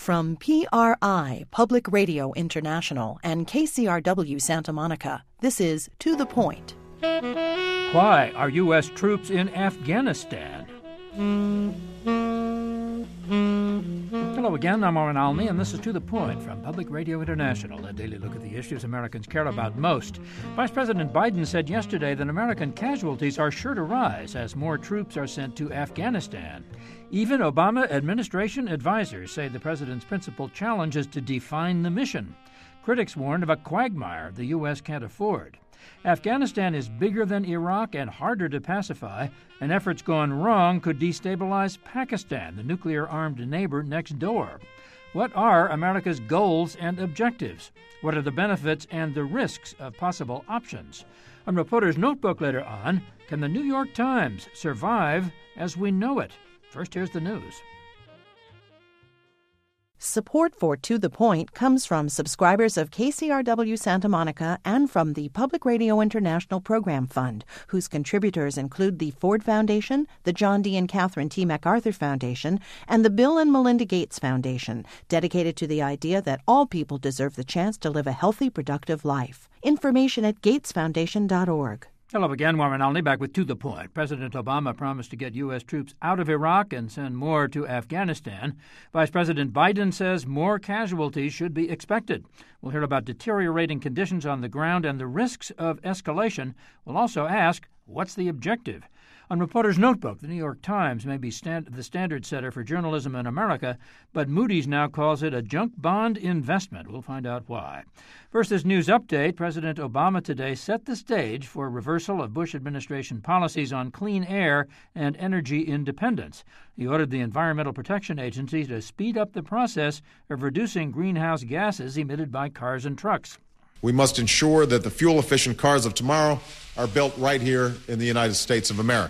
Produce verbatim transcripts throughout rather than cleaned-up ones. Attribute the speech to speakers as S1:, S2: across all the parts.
S1: From P R I, Public Radio International, and K C R W Santa Monica, this is To the Point.
S2: Why are U S troops in Afghanistan? Hello again, I'm Oren Almy, and this is To the Point from Public Radio International, a daily look at the issues Americans care about most. Vice President Biden said yesterday that American casualties are sure to rise as more troops are sent to Afghanistan. Even Obama administration advisors say the president's principal challenge is to define the mission. Critics warned of a quagmire the U S can't afford. Afghanistan is bigger than Iraq and harder to pacify, and efforts gone wrong could destabilize Pakistan, the nuclear-armed neighbor next door. What are America's goals and objectives? What are the benefits and the risks of possible options? On Reporter's Notebook later on, can the New York Times survive as we know it? First, here's the news.
S1: Support for To the Point comes from subscribers of K C R W Santa Monica and from the Public Radio International Program Fund, whose contributors include the Ford Foundation, the John D. and Catherine T. MacArthur Foundation, and the Bill and Melinda Gates Foundation, dedicated to the idea that all people deserve the chance to live a healthy, productive life. Information at gates foundation dot org.
S2: Hello again, Warren Alney, back with To the Point. President Obama promised to get U S troops out of Iraq and send more to Afghanistan. Vice President Biden says more casualties should be expected. We'll hear about deteriorating conditions on the ground and the risks of escalation. We'll also ask, what's the objective? On Reporter's Notebook, the New York Times may be stand- the standard setter for journalism in America, but Moody's now calls it a junk bond investment. We'll find out why. First, this news update. President Obama today set the stage for a reversal of Bush administration policies on clean air and energy independence. He ordered the Environmental Protection Agency to speed up the process of reducing greenhouse gases emitted by cars and trucks.
S3: We must ensure that the fuel-efficient cars of tomorrow are built right here in the United States of America.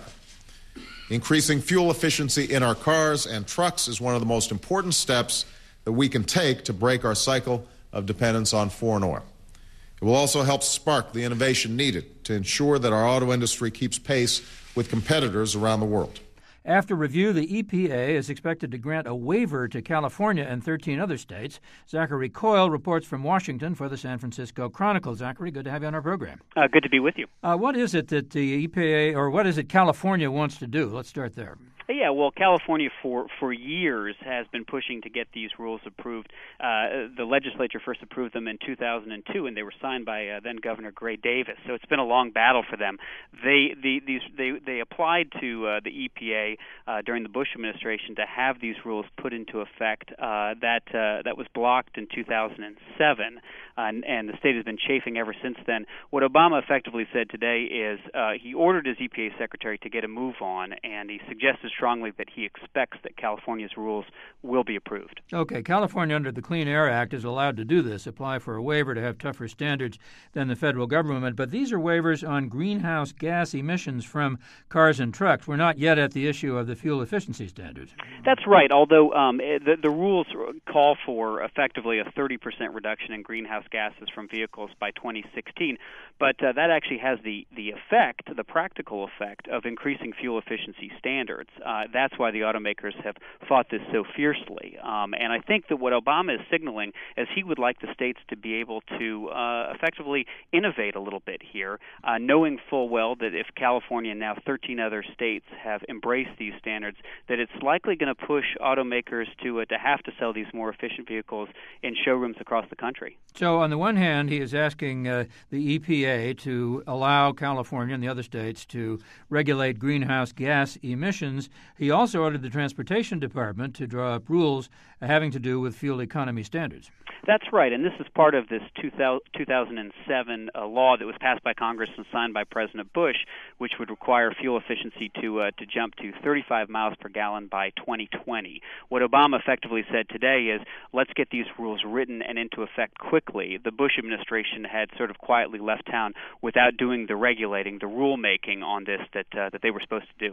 S3: Increasing fuel efficiency in our cars and trucks is one of the most important steps that we can take to break our cycle of dependence on foreign oil. It will also help spark the innovation needed to ensure that our auto industry keeps pace with competitors around the world.
S2: After review, the E P A is expected to grant a waiver to California and thirteen other states. Zachary Coyle reports from Washington for the San Francisco Chronicle. Zachary, good to have you on our program.
S4: Uh, good to be with you.
S2: Uh, what is it that the E P A, or what is it California wants to do? Let's start there.
S4: Yeah, well, California for, for years has been pushing to get these rules approved. Uh, the legislature first approved them in two thousand two, and they were signed by uh, then Governor Gray Davis. So it's been a long battle for them. They the, these they they applied to uh, the E P A uh, during the Bush administration to have these rules put into effect. Uh, that uh, that was blocked in two thousand seven, uh, and, and the state has been chafing ever since then. What Obama effectively said today is uh, he ordered his E P A secretary to get a move on, and he suggested strongly that he expects that California's rules will be approved.
S2: Okay, California under the Clean Air Act is allowed to do this, apply for a waiver to have tougher standards than the federal government, but these are waivers on greenhouse gas emissions from cars and trucks. We're not yet at the issue of the fuel efficiency standards.
S4: That's right, although um, the, the rules call for effectively a thirty percent reduction in greenhouse gases from vehicles by twenty sixteen, but uh, that actually has the, the effect, the practical effect, of increasing fuel efficiency standards. Uh, that's why the automakers have fought this so fiercely. Um, and I think that what Obama is signaling is he would like the states to be able to uh, effectively innovate a little bit here, uh, knowing full well that if California and now thirteen other states have embraced these standards, that it's likely going to push automakers to uh, to have to sell these more efficient vehicles in showrooms across the country.
S2: So on the one hand, he is asking uh, the E P A to allow California and the other states to regulate greenhouse gas emissions. He also ordered the Transportation Department to draw up rules having to do with fuel economy standards.
S4: That's right, and this is part of this two thousand seven uh, law that was passed by Congress and signed by President Bush, which would require fuel efficiency to uh, to jump to thirty-five miles per gallon by twenty twenty. What Obama effectively said today is, let's get these rules written and into effect quickly. The Bush administration had sort of quietly left town without doing the regulating, the rulemaking on this that uh, that they were supposed to do.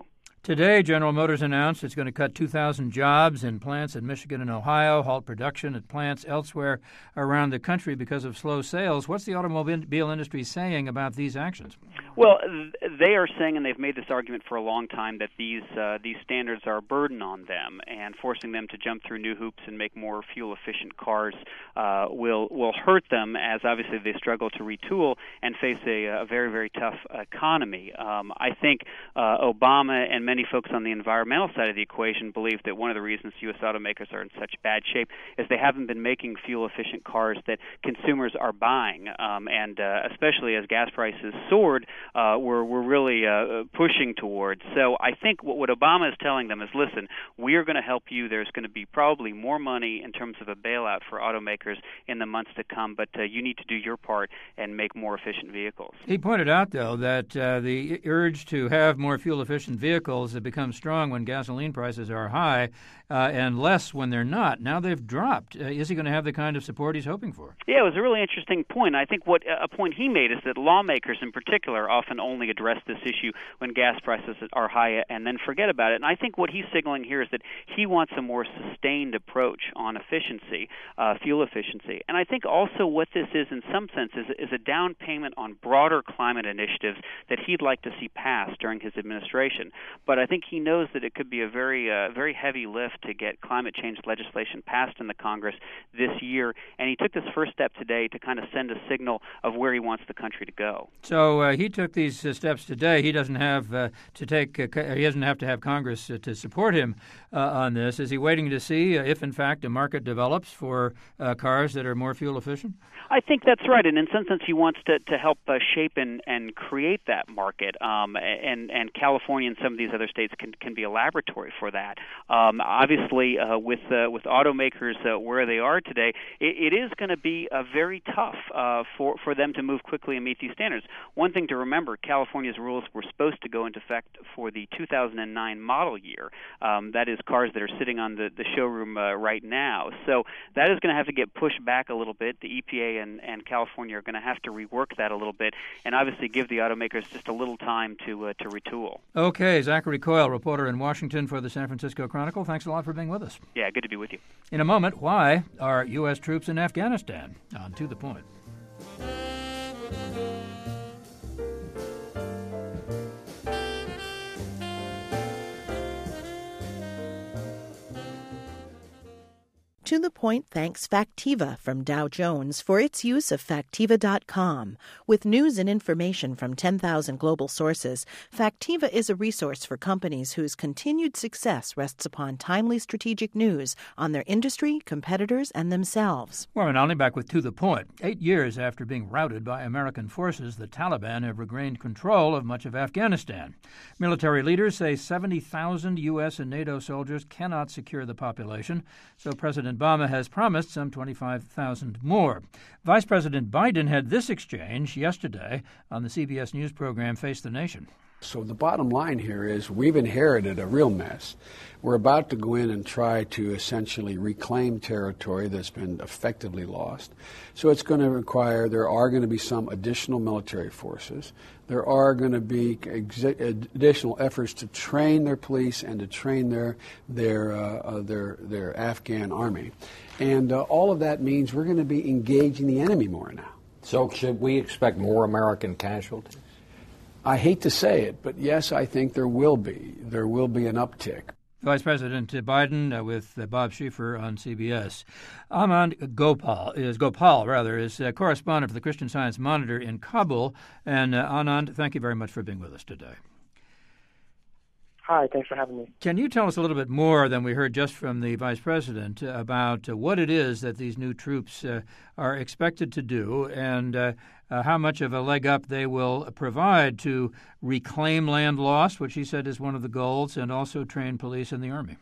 S2: Today, General Motors announced it's going to cut two thousand jobs in plants in Michigan and Ohio, halt production at plants elsewhere around the country because of slow sales. What's the automobile industry saying about these actions?
S4: Well, they are saying, and they've made this argument for a long time, that these uh, these standards are a burden on them, and forcing them to jump through new hoops and make more fuel-efficient cars uh, will will hurt them, as obviously they struggle to retool and face a, a very, very tough economy. Um, I think uh, Obama and many folks on the environmental side of the equation believe that one of the reasons U S automakers are in such bad shape is they haven't been making fuel-efficient cars that consumers are buying, um, and uh, especially as gas prices soared, uh, we're, we're really uh, pushing towards. So I think what, what Obama is telling them is, listen, we are going to help you. There's going to be probably more money in terms of a bailout for automakers in the months to come, but uh, you need to do your part and make more efficient vehicles.
S2: He pointed out, though, that uh, the urge to have more fuel-efficient vehicles that become strong when gasoline prices are high uh, and less when they're not. Now they've dropped. Uh, is he going to have the kind of support he's hoping for?
S4: Yeah, it was a really interesting point. I think what a point he made is that lawmakers in particular often only address this issue when gas prices are high and then forget about it. And I think what he's signaling here is that he wants a more sustained approach on efficiency, uh, fuel efficiency. And I think also what this is in some sense is, is a down payment on broader climate initiatives that he'd like to see passed during his administration. But I think he knows that it could be a very, uh, very heavy lift to get climate change legislation passed in the Congress this year, and he took this first step today to kind of send a signal of where he wants the country to go.
S2: So uh, he took these uh, steps today. He doesn't have uh, to take. Uh, he doesn't have to have Congress uh, to support him uh, on this. Is he waiting to see uh, if, in fact, a market develops for uh, cars that are more fuel efficient?
S4: I think that's right, and in some sense, he wants to to help uh, shape and, and create that market. Um, and and California and some of these other states can can be a laboratory for that. Um, obviously, uh, with uh, with automakers uh, where they are today, it, it is going to be uh, very tough uh, for for them to move quickly and meet these standards. One thing to remember: California's rules were supposed to go into effect for the two thousand nine model year. Um, that is, cars that are sitting on the the showroom uh, right now. So that is going to have to get pushed back a little bit. The E P A and, and California are going to have to rework that a little bit, and obviously give the automakers just a little time to uh, to retool.
S2: Okay, Zachary Coyle, reporter in Washington for the San Francisco Chronicle. Thanks a lot for being with us.
S4: Yeah, good to be with you.
S2: In a moment, why are U S troops in Afghanistan? On To the Point.
S1: To the Point thanks Factiva from Dow Jones for its use of Factiva dot com. With news and information from ten thousand global sources, Factiva is a resource for companies whose continued success rests upon timely strategic news on their industry, competitors, and themselves.
S2: Warren Olney back with To the Point. Eight years after being routed by American forces, the Taliban have regained control of much of Afghanistan. Military leaders say seventy thousand U S and NATO soldiers cannot secure the population, so President Obama has promised some twenty-five thousand more. Vice President Biden had this exchange yesterday on the C B S News program Face the Nation.
S5: So the bottom line here is we've inherited a real mess. We're about to go in and try to essentially reclaim territory that's been effectively lost. So it's going to require, there are going to be some additional military forces. There are going to be ex- additional efforts to train their police and to train their their uh, uh, their their Afghan army. And uh, all of that means we're going to be engaging the enemy more now.
S6: So should we expect more American casualties?
S5: I hate to say it, but yes, I think there will be. There will be an uptick.
S2: Vice President Biden uh, with uh, Bob Schieffer on C B S. Anand Gopal is Gopal rather is a correspondent for the Christian Science Monitor in Kabul. And uh, Anand, thank you very much for being with us today.
S7: Hi, thanks for having me.
S2: Can you tell us a little bit more than we heard just from the Vice President about uh, what it is that these new troops uh, are expected to do and uh, uh, how much of a leg up they will provide to reclaim land lost, which he said is one of the goals, and also train police and the Army?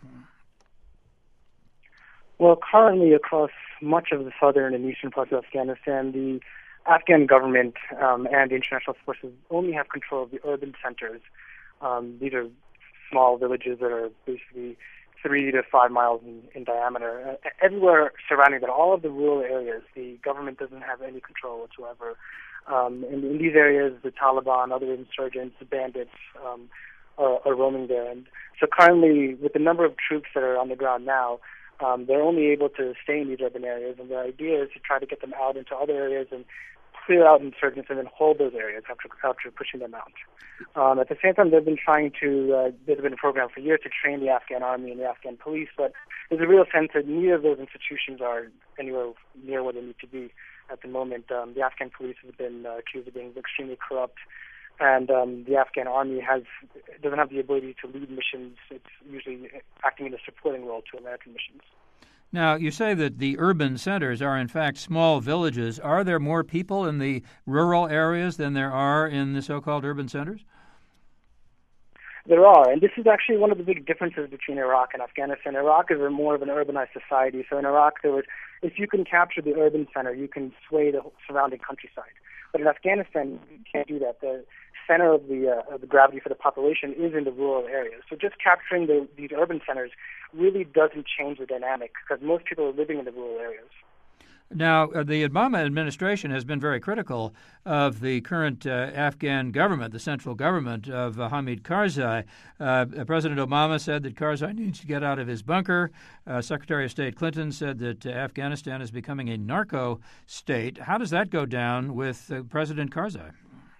S7: Well, currently across much of the southern and eastern parts of Afghanistan, the Afghan government um, and international forces only have control of the urban centers. Um, these are small villages that are basically three to five miles in, in diameter. Uh, everywhere surrounding that, all of the rural areas, the government doesn't have any control whatsoever. Um, in, in these areas, the Taliban, other insurgents, the bandits um, are, are roaming there. And so currently, with the number of troops that are on the ground now, um, they're only able to stay in these urban areas. And the idea is to try to get them out into other areas and clear out insurgents and then hold those areas after, after pushing them out. Um, at the same time, they've been trying to, uh, there's been a program for years to train the Afghan army and the Afghan police, but there's a real sense that neither of those institutions are anywhere near where they need to be at the moment. Um, the Afghan police has been uh, accused of being extremely corrupt, and um, the Afghan army has doesn't have the ability to lead missions. It's usually acting in a supporting role to American missions.
S2: Now, you say that the urban centers are, in fact, small villages. Are there more people in the rural areas than there are in the so-called urban centers?
S7: There are, and this is actually one of the big differences between Iraq and Afghanistan. Iraq is a more of an urbanized society. So in Iraq, there was, if you can capture the urban center, you can sway the surrounding countryside. But in Afghanistan, you can't do that. The center of the uh, of the gravity for the population is in the rural areas. So just capturing the, these urban centers really doesn't change the dynamic because most people are living in the rural areas.
S2: Now, uh, the Obama administration has been very critical of the current uh, Afghan government, the central government of uh, Hamid Karzai. Uh, President Obama said that Karzai needs to get out of his bunker. Uh, Secretary of State Clinton said that uh, Afghanistan is becoming a narco state. How does that go down with uh, President Karzai?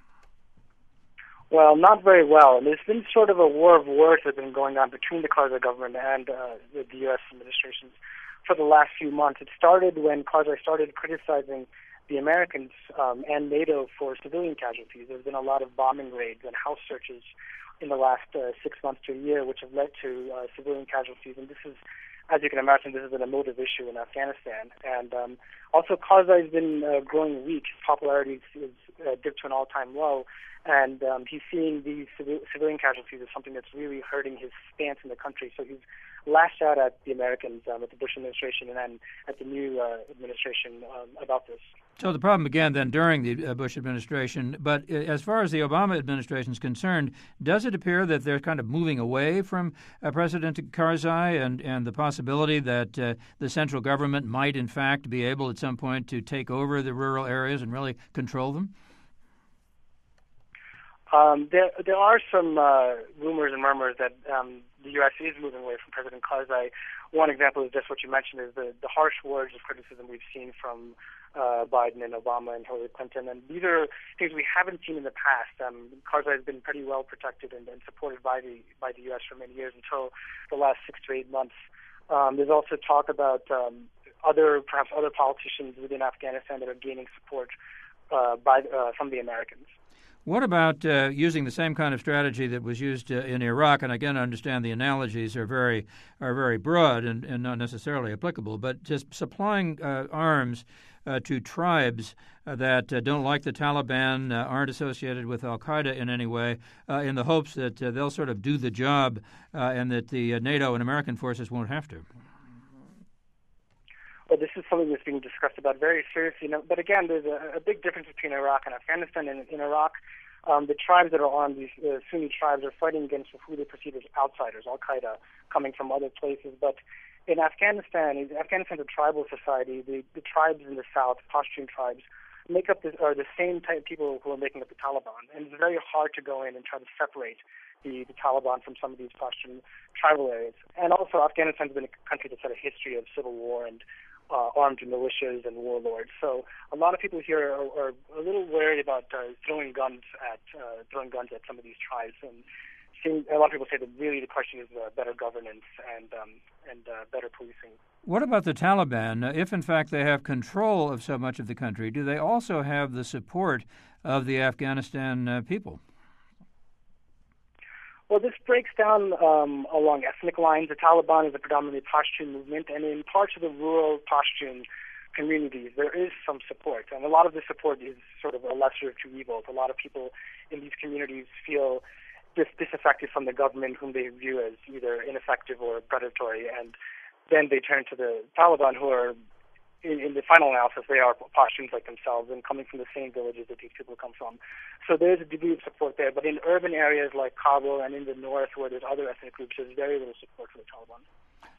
S7: Well, not very well. And there's been sort of a war of words that's been going on between the Karzai government and uh, the U S administrations for the last few months. It started when Karzai started criticizing the Americans um, and NATO for civilian casualties. There's been a lot of bombing raids and house searches in the last uh, six months to a year, which have led to uh, civilian casualties. And this is, as you can imagine, this has been a motive issue in Afghanistan. And um, also, Karzai has been uh, growing weak. His popularity is uh, dipped to an all-time low. And um, he's seeing these civil- civilian casualties as something that's really hurting his stance in the country. So he's lashed out at the Americans, um, at the Bush administration, and then at the new uh, administration um, about this.
S2: So the problem began then during the uh, Bush administration. But as far as the Obama administration is concerned, does it appear that they're kind of moving away from uh, President Karzai and, and the possibility that uh, the central government might, in fact, be able at some point to take over the rural areas and really control them?
S7: Um, there, there are some uh, rumors and murmurs that um, the U S is moving away from President Karzai. One example is just what you mentioned, is the, the harsh words of criticism we've seen from uh, Biden and Obama and Hillary Clinton. And these are things we haven't seen in the past. Um, Karzai has been pretty well protected and, and supported by the by the U S for many years until the last six to eight months. Um, there's also talk about um, other, perhaps other politicians within Afghanistan that are gaining support uh, by uh, from the Americans.
S2: What about uh, using the same kind of strategy that was used uh, in Iraq? And again, I understand the analogies are very are very broad and, and not necessarily applicable, but just supplying uh, arms uh, to tribes uh, that uh, don't like the Taliban, uh, aren't associated with al-Qaeda in any way, uh, in the hopes that uh, they'll sort of do the job uh, and that the uh, NATO and American forces won't have to.
S7: Well, this is something that's being discussed about very seriously. But again, there's a, a big difference between Iraq and Afghanistan. In, in Iraq, um, the tribes that are armed, these uh, Sunni tribes, are fighting against who they perceive as outsiders, al-Qaeda, coming from other places. But in Afghanistan, Afghanistan is a tribal society. The, the tribes in the south, Pashtun tribes, make up the, are the same type of people who are making up the Taliban. And it's very hard to go in and try to separate the, the Taliban from some of these Pashtun tribal areas. And also, Afghanistan has been a country that's had a history of civil war and Uh, armed militias and warlords. So a lot of people here are, are a little worried about uh, throwing guns at uh, throwing guns at some of these tribes. And seeing, a lot of people say that really the question is uh, better governance and um, and uh, better policing.
S2: What about the Taliban? Uh, if in fact they have control of so much of the country, do they also have the support of the Afghanistan uh, people?
S7: Well, this breaks down um, along ethnic lines. The Taliban is a predominantly Pashtun movement, and in parts of the rural Pashtun communities, there is some support. And a lot of the support is sort of a lesser of two evils. A lot of people in these communities feel dis- disaffected from the government, whom they view as either ineffective or predatory, and then they turn to the Taliban, who are, in, in the final analysis, they are Pashtuns like themselves and coming from the same villages that these people come from. So there's a degree of support there. But in urban areas like Kabul and in the north, where there's other ethnic groups, there's very little support for the Taliban.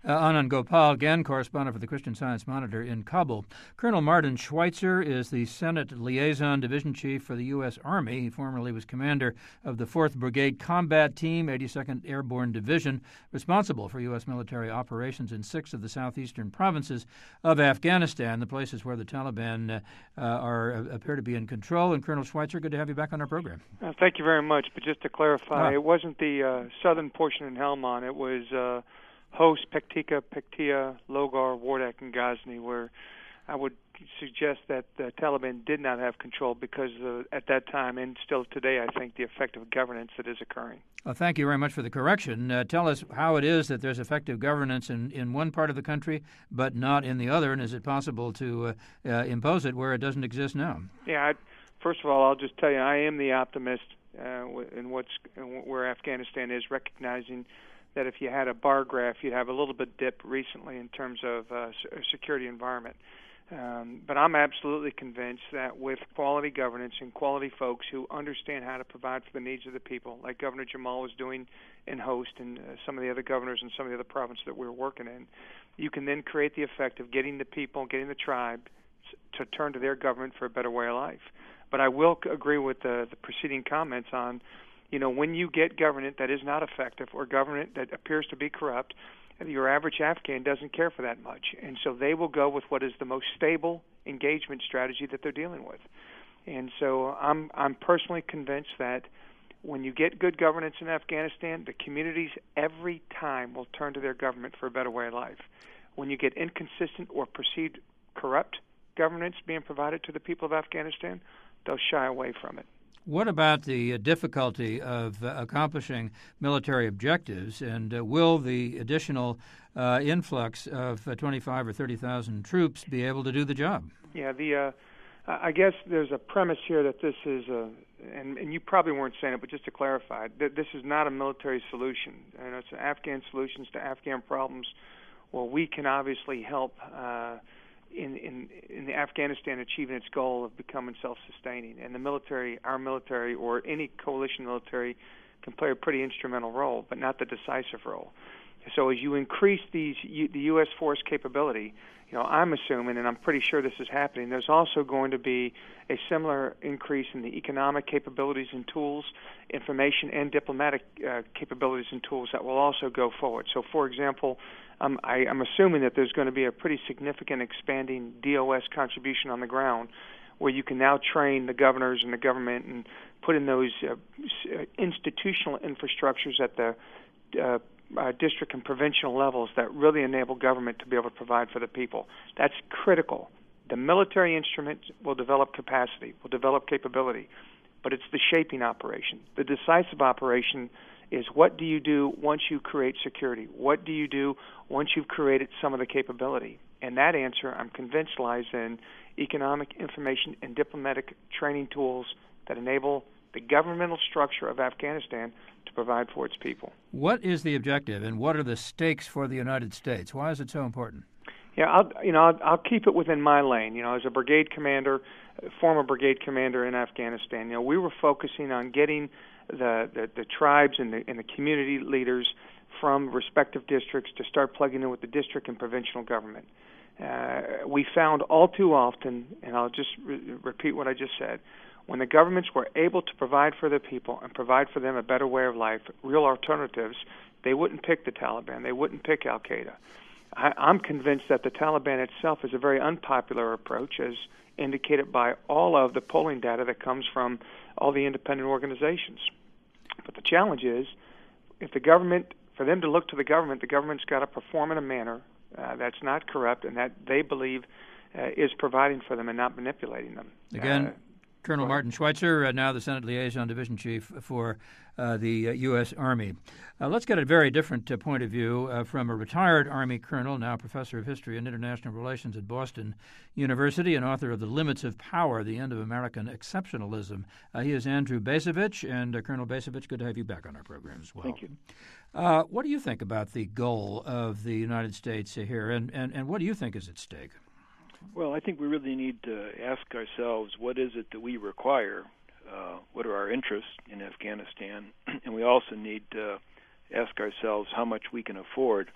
S2: Uh, Anand Gopal, again, correspondent for the Christian Science Monitor in Kabul. Colonel Martin Schweitzer is the Senate Liaison Division Chief for the U S. Army. He formerly was commander of the fourth Brigade Combat Team, eighty-second Airborne Division, responsible for U S military operations in six of the southeastern provinces of Afghanistan, the places where the Taliban uh, uh, are uh, appear to be in control. And Colonel Schweitzer, good to have you back on our program.
S8: Uh, thank you very much. But just to clarify,
S2: ah.
S8: it wasn't the uh, southern portion in Helmand. It was uh, Host, Pektika, Pektia, Logar, Wardak, and Ghazni, where I would suggest that the Taliban did not have control because uh, at that time, and still today, I think, the effective governance that is occurring.
S2: Well, thank you very much for the correction. Uh, tell us how it is that there's effective governance in, in one part of the country but not in the other, and is it possible to uh, uh, impose it where it doesn't exist now?
S8: Yeah, I, first of all, I'll just tell you, I am the optimist uh, in what's in where Afghanistan is, recognizing that if you had a bar graph, you'd have a little bit dip recently in terms of uh, security environment. Um, but I'm absolutely convinced that with quality governance and quality folks who understand how to provide for the needs of the people, like Governor Jamal was doing in Host and uh, some of the other governors in some of the other provinces that we're working in, you can then create the effect of getting the people, getting the tribe to turn to their government for a better way of life. But I will agree with the, the preceding comments on, you know, when you get government that is not effective or government that appears to be corrupt, your average Afghan doesn't care for that much. And so they will go with what is the most stable engagement strategy that they're dealing with. And so I'm I'm personally convinced that when you get good governance in Afghanistan, the communities every time will turn to their government for a better way of life. When you get inconsistent or perceived corrupt governance being provided to the people of Afghanistan, they'll shy away from it.
S2: What about the uh, difficulty of uh, accomplishing military objectives, and uh, will the additional uh, influx of uh, twenty-five or thirty thousand troops be able to do the job?
S8: Yeah, the uh, I guess there's a premise here that this is a, and, and you probably weren't saying it, but just to clarify, that this is not a military solution. You know, it's Afghan solutions to Afghan problems. Well, we can obviously help uh, in, in in Afghanistan achieving its goal of becoming self-sustaining, and the military, our military, or any coalition military, can play a pretty instrumental role, but not the decisive role. So as you increase these the U S force capability, you know, I'm assuming, and I'm pretty sure this is happening, there's also going to be a similar increase in the economic capabilities and tools, information and diplomatic uh, capabilities and tools that will also go forward. So, for example, um, I, I'm assuming that there's going to be a pretty significant expanding D O S contribution on the ground, where you can now train the governors and the government and put in those uh, institutional infrastructures at the uh, Uh, district and provincial levels that really enable government to be able to provide for the people. That's critical. The military instrument will develop capacity, will develop capability, but it's the shaping operation. The decisive operation is, what do you do once you create security? What do you do once you've created some of the capability? And that answer, I'm convinced, lies in economic, information, and diplomatic training tools that enable the governmental structure of Afghanistan to provide for its people.
S2: What is the objective, and what are the stakes for the United States? Why is it so important?
S8: Yeah, I'll, you know, I'll, I'll keep it within my lane. You know, as a brigade commander, former brigade commander in Afghanistan, you know, we were focusing on getting the, the, the tribes and the, and the community leaders from respective districts to start plugging in with the district and provincial government. Uh, we found all too often, and I'll just re- repeat what I just said, when the governments were able to provide for their people and provide for them a better way of life, real alternatives, they wouldn't pick the Taliban. They wouldn't pick al-Qaeda. I, I'm convinced that the Taliban itself is a very unpopular approach, as indicated by all of the polling data that comes from all the independent organizations. But the challenge is, if the government, for them to look to the government, the government's got to perform in a manner uh, that's not corrupt and that they believe uh, is providing for them and not manipulating them.
S2: Again,
S8: Uh,
S2: Colonel Martin Schweitzer, uh, now the Senate Liaison Division Chief for uh, the uh, U S. Army. Uh, let's get a very different uh, point of view uh, from a retired Army colonel, now professor of history and international relations at Boston University and author of The Limits of Power, The End of American Exceptionalism. Uh, he is Andrew Bacevich, and uh, Colonel Bacevich, good to have you back on our program as well.
S8: Thank you.
S2: Uh, what do you think about the goal of the United States here, and, and, and what do you think is at stake?
S9: Well, I think we really need to ask ourselves, what is it that we require? Uh, what are our interests in Afghanistan? And we also need to ask ourselves how much we can afford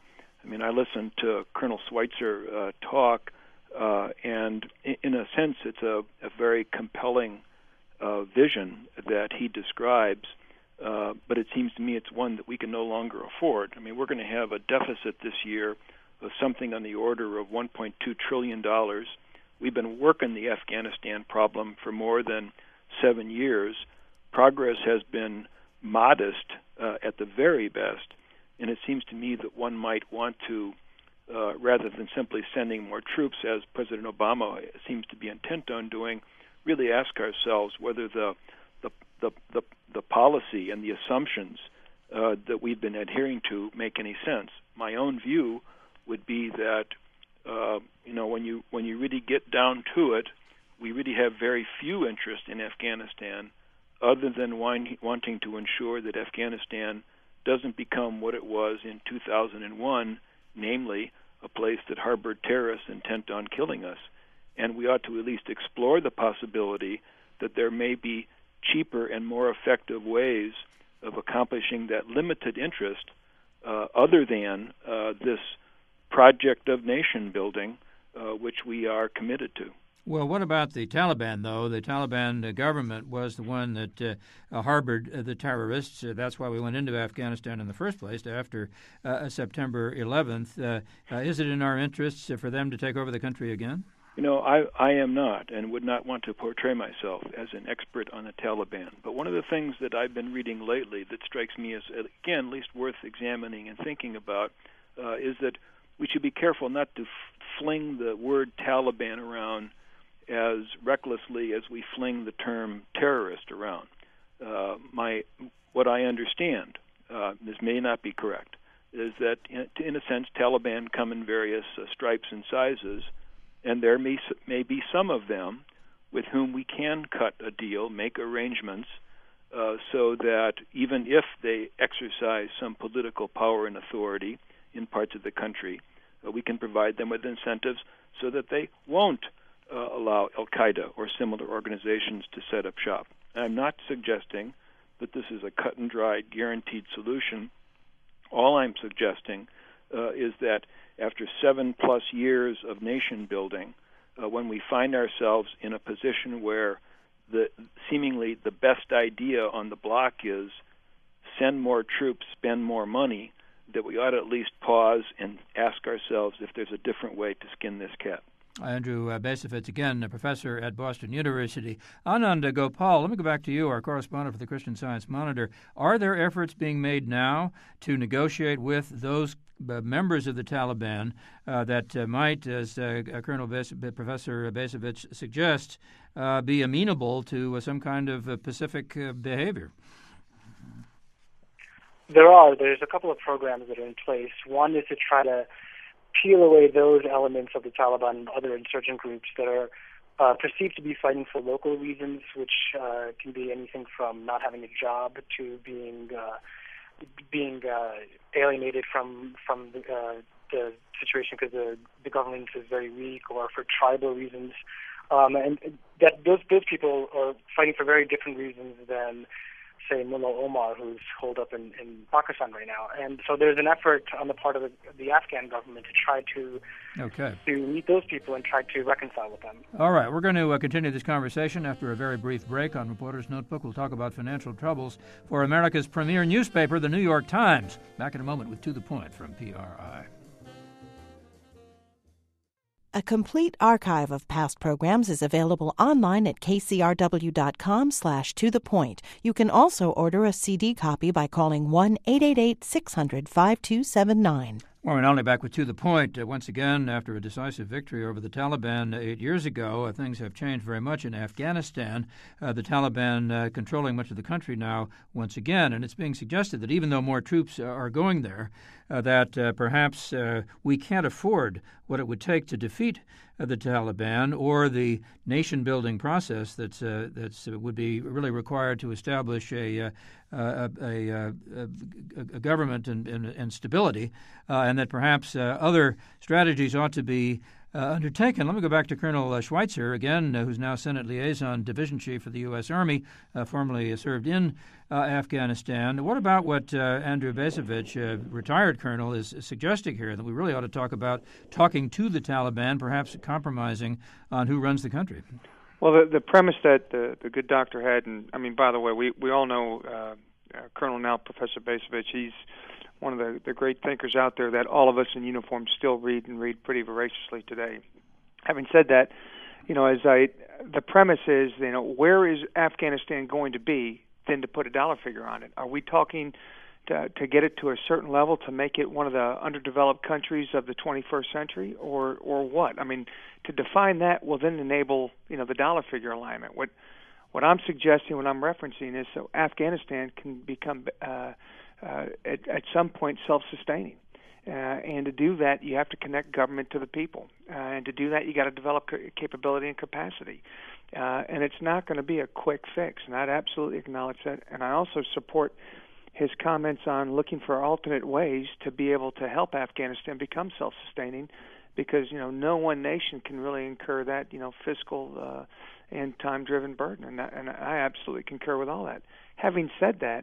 S9: I mean, I listened to Colonel Schweitzer uh, talk, uh, and in, in a sense, it's a, a very compelling uh, vision that he describes, uh, but it seems to me it's one that we can no longer afford. I mean, we're going to have a deficit this year of something on the order of one point two trillion dollars. We've been working the Afghanistan problem for more than seven years. Progress has been modest uh, at the very best, and it seems to me that one might want to, uh, rather than simply sending more troops, as President Obama seems to be intent on doing, really ask ourselves whether the the the, the, the policy and the assumptions uh, that we've been adhering to make any sense. My own view would be that uh, you know when you when you really get down to it, we really have very few interest in Afghanistan, other than wanting to ensure that Afghanistan doesn't become what it was in two thousand one, namely a place that harbored terrorists intent on killing us. And we ought to at least explore the possibility that there may be cheaper and more effective ways of accomplishing that limited interest uh, other than uh, this project of nation building, uh, which we are committed to.
S2: Well, what about the Taliban, though? The Taliban uh, government was the one that uh, harbored uh, the terrorists. Uh, that's why we went into Afghanistan in the first place after uh, September eleventh. Uh, uh, is it in our interests uh, for them to take over the country again?
S9: You know, I, I am not and would not want to portray myself as an expert on the Taliban. But one of the things that I've been reading lately that strikes me as, again, at least worth examining and thinking about uh, is that we should be careful not to f- fling the word Taliban around as recklessly as we fling the term terrorist around. Uh, my, what I understand, uh, this may not be correct, is that in, in a sense Taliban come in various uh, stripes and sizes, and there may, may be some of them with whom we can cut a deal, make arrangements, uh, so that even if they exercise some political power and authority in parts of the country, uh, we can provide them with incentives so that they won't Uh, allow Al-Qaeda or similar organizations to set up shop. I'm not suggesting that this is a cut-and-dried, guaranteed solution. All I'm suggesting uh, is that after seven-plus years of nation-building, uh, when we find ourselves in a position where the seemingly the best idea on the block is send more troops, spend more money, that we ought to at least pause and ask ourselves if there's a different way to skin this cat.
S2: Andrew uh, Bacevich, again, a professor at Boston University. Anand Gopal, let me go back to you, our correspondent for the Christian Science Monitor. Are there efforts being made now to negotiate with those uh, members of the Taliban uh, that uh, might, as uh, Colonel Bas- Professor Bacevich suggests, uh, be amenable to uh, some kind of uh, Pacific uh, behavior?
S7: There are. There's a couple of programs that are in place. One is to try to peel away those elements of the Taliban and other insurgent groups that are uh, perceived to be fighting for local reasons, which uh, can be anything from not having a job to being uh, being uh, alienated from from the, uh, the situation because the, the government is very weak, or for tribal reasons. Um, and that those those people are fighting for very different reasons than, say, Mullah Omar, who's holed up in, in Pakistan right now. And so there's an effort on the part of the, the Afghan government to try to
S2: okay.
S7: to meet those people and try to reconcile with them.
S2: All right, we're going to uh, continue this conversation after a very brief break on Reporter's Notebook. We'll talk about financial troubles for America's premier newspaper, the New York Times. Back in a moment with To the Point from P R I.
S1: A complete archive of past programs is available online at kcrw.com slash to the point. You can also order a C D copy by calling one eight eight eight, six hundred, five two seven nine.
S2: Well, we're not only back with To the Point. Uh, once again, after a decisive victory over the Taliban eight years ago, uh, things have changed very much in Afghanistan. Uh, the Taliban uh, controlling much of the country now once again, and it's being suggested that even though more troops are going there, uh, that uh, perhaps uh, we can't afford what it would take to defeat uh, the Taliban or the nation-building process that's uh, that's uh, would be really required to establish a uh, a, a, a, a government and, and, and stability, uh, and that perhaps uh, other strategies ought to be uh, undertaken. Let me go back to Colonel uh, Schweitzer, again, uh, who's now Senate Liaison Division Chief for the U S. Army, uh, formerly served in uh, Afghanistan. What about what uh, Andrew Bacevich, uh, retired colonel, is suggesting here, that we really ought to talk about talking to the Taliban, perhaps compromising on who runs the country?
S8: Well, the, the premise that the, the good doctor had, and I mean, by the way, we, we all know uh, uh, Colonel now Professor Bacevich. He's one of the, the great thinkers out there that all of us in uniform still read and read pretty voraciously today. Having said that, you know, as I, the premise is, you know, where is Afghanistan going to be than to put a dollar figure on it? Are we talking to, to get it to a certain level to make it one of the underdeveloped countries of the twenty-first century, or or what? I mean, to define that will then enable, you know, the dollar figure alignment. What what I'm suggesting, what I'm referencing is so Afghanistan can become uh, uh, at, at some point self-sustaining. Uh, and to do that, you have to connect government to the people. Uh, and to do that, you got to develop c- capability and capacity. Uh, and it's not going to be a quick fix. And I'd absolutely acknowledge that. And I also support his comments on looking for alternate ways to be able to help Afghanistan become self-sustaining, because, you know, no one nation can really incur that, you know, fiscal uh, and time-driven burden. And, that, and I absolutely concur with all that. Having said that,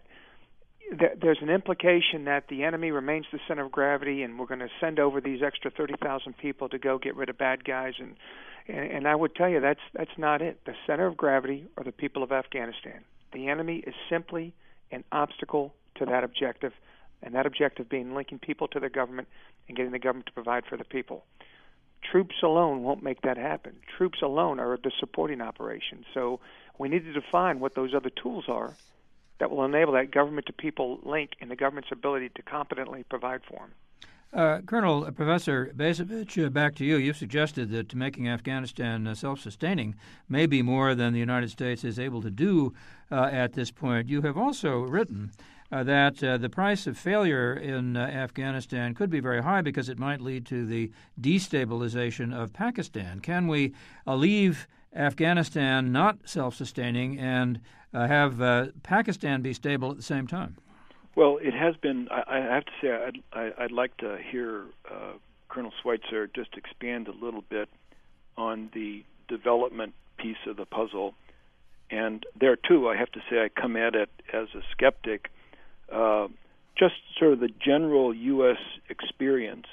S8: th- there's an implication that the enemy remains the center of gravity, and we're going to send over these extra thirty thousand people to go get rid of bad guys. And, and, and I would tell you that's that's not it. The center of gravity are the people of Afghanistan. The enemy is simply an obstacle to that objective, and that objective being linking people to the government and getting the government to provide for the people. Troops alone won't make that happen. Troops alone are the supporting operation. So we need to define what those other tools are that will enable that government-to-people link and the government's ability to competently provide for them.
S2: Uh, Colonel, uh, Professor Bacevich, uh, back to you. You've suggested that making Afghanistan uh, self-sustaining may be more than the United States is able to do uh, at this point. You have also written uh, that uh, the price of failure in uh, Afghanistan could be very high because it might lead to the destabilization of Pakistan. Can we uh, leave Afghanistan not self-sustaining and uh, have uh, Pakistan be stable at the same time?
S9: Well, it has been. I, I have to say, I'd, I'd like to hear uh, Colonel Schweitzer just expand a little bit on the development piece of the puzzle. And there, too, I have to say I come at it as a skeptic. Uh, just sort of the general U S experience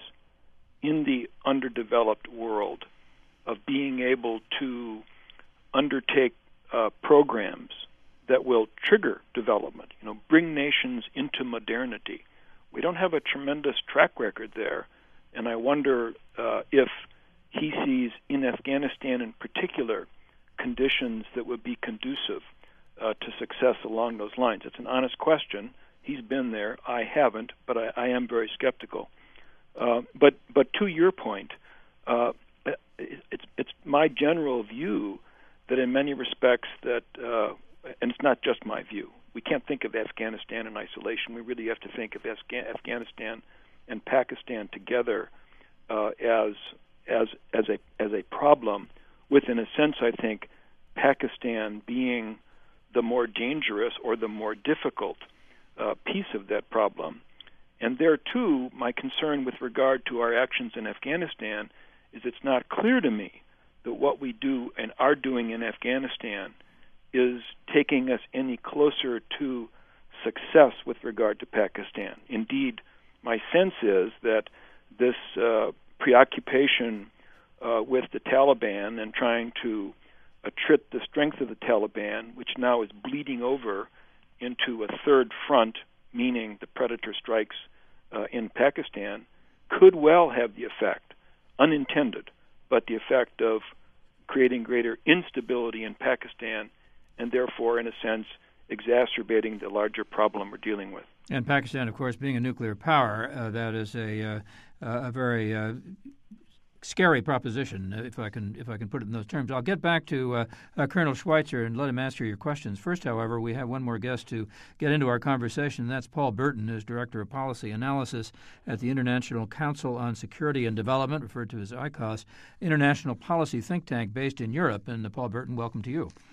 S9: in the underdeveloped world of being able to undertake uh, programs that will trigger development, you know, bring nations into modernity. We don't have a tremendous track record there, and I wonder uh, if he sees in Afghanistan in particular conditions that would be conducive uh, to success along those lines. It's an honest question. He's been there. I haven't, but I, I am very skeptical. Uh, but but to your point, uh, it's it's my general view that in many respects that, uh, and it's not just my view, we can't think of Afghanistan in isolation. We really have to think of Afga- Afghanistan and Pakistan together uh, as as as a as a problem, with, in a sense, I think, Pakistan being the more dangerous or the more difficult uh, piece of that problem. And there, too, my concern with regard to our actions in Afghanistan is it's not clear to me that what we do and are doing in Afghanistan is taking us any closer to success with regard to Pakistan. Indeed, my sense is that this uh, preoccupation uh, with the Taliban and trying to attrit the strength of the Taliban, which now is bleeding over into a third front, meaning the predator strikes uh, in Pakistan, could well have the effect, unintended, but the effect of creating greater instability in Pakistan and therefore, in a sense, exacerbating the larger problem we're dealing with.
S2: And Pakistan, of course, being a nuclear power, uh, that is a, uh, a very uh, scary proposition, if I can if I can put it in those terms. I'll get back to uh, uh, Colonel Schweitzer and let him answer your questions. First, however, we have one more guest to get into our conversation, and that's Paul Burton, who's Director of Policy Analysis at the International Council on Security and Development, referred to as I C O S, international policy think tank based in Europe. And uh, Paul Burton, welcome to you.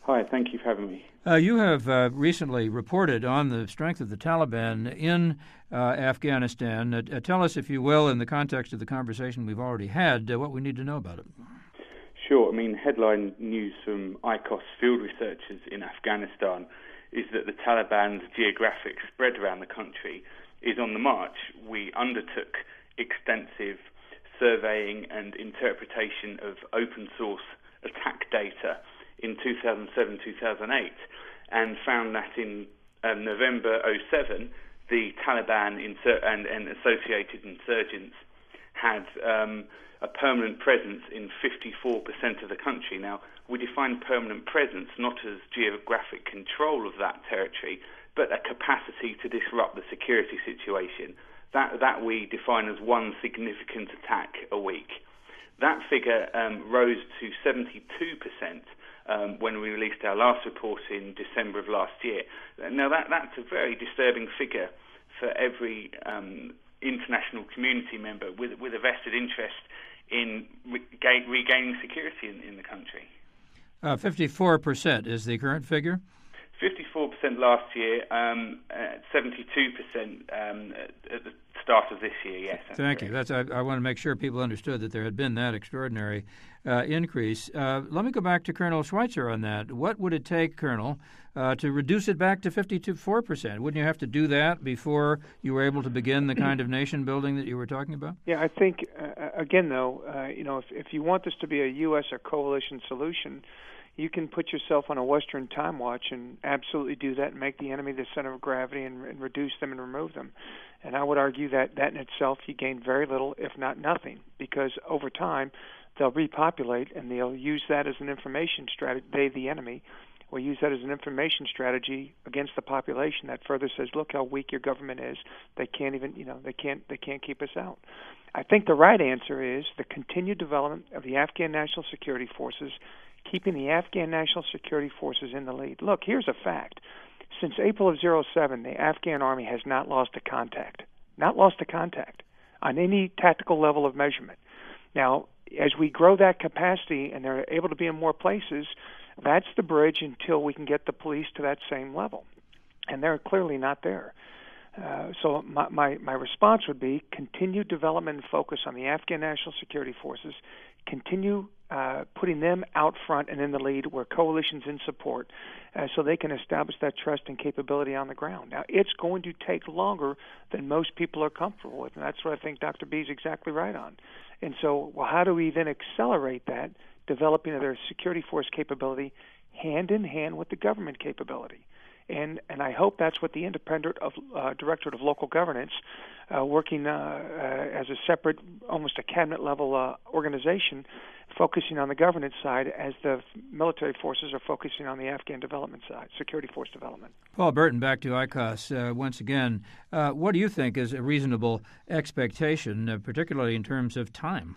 S10: Hi, thank you for having me.
S2: Uh, you have uh, recently reported on the strength of the Taliban in uh, Afghanistan. Uh, uh, tell us, if you will, in the context of the conversation we've already had, uh, what we need to know about it.
S10: Sure. I mean, headline news from I C O S field researchers in Afghanistan is that the Taliban's geographic spread around the country is on the march. We undertook extensive surveying and interpretation of open source attack data in two thousand seven, two thousand eight, and found that in um, November oh seven, the Taliban insur- and, and associated insurgents had um, a permanent presence in fifty-four percent of the country. Now, we define permanent presence not as geographic control of that territory, but a capacity to disrupt the security situation. That, that we define as one significant attack a week. That figure um, rose to seventy-two percent Um, when we released our last report in December of last year. Now, that, that's a very disturbing figure for every um, international community member with, with a vested interest in re- regaining security in, in the country.
S2: Uh, fifty-four percent is the current figure?
S10: fifty-four percent last year, um, uh, seventy-two percent um, at the start of this year, yes.
S2: Thank you. That's, I, I want to make sure people understood that there had been that extraordinary uh, increase. Uh, let me go back to Colonel Schweitzer on that. What would it take, Colonel, uh, to reduce it back to fifty-four percent? Wouldn't you have to do that before you were able to begin the kind of nation building that you were talking about?
S8: Yeah, I think, uh, again, though, uh, you know, if, if you want this to be a U S or coalition solution, you can put yourself on a Western time watch and absolutely do that and make the enemy the center of gravity and, and reduce them and remove them. And I would argue that that in itself you gain very little, if not nothing, because over time they'll repopulate and they'll use that as an information strategy. They, the enemy, will use that as an information strategy against the population that further says, look how weak your government is. They can't even, you know, they can't, they can't keep us out. I think the right answer is the continued development of the Afghan National Security Forces, keeping the Afghan National Security Forces in the lead. Look, here's a fact. Since April of oh seven, the Afghan Army has not lost a contact, not lost a contact on any tactical level of measurement. Now, as we grow that capacity and they're able to be in more places, that's the bridge until we can get the police to that same level. And they're clearly not there. Uh, so my, my, my response would be continued development and focus on the Afghan National Security Forces, continue uh, putting them out front and in the lead where coalition's in support uh, so they can establish that trust and capability on the ground. Now, it's going to take longer than most people are comfortable with, and that's what I think Doctor B is exactly right on. And so, well, how do we then accelerate that, developing their security force capability hand in hand with the government capability? And and I hope that's what the Independent of, uh, Directorate of Local Governance, uh, working uh, uh, as a separate, almost a cabinet-level uh, organization, focusing on the governance side as the military forces are focusing on the Afghan development side, security force development.
S2: Paul Burton, back to I C O S uh, once again. Uh, what do you think is a reasonable expectation, uh, particularly in terms of time?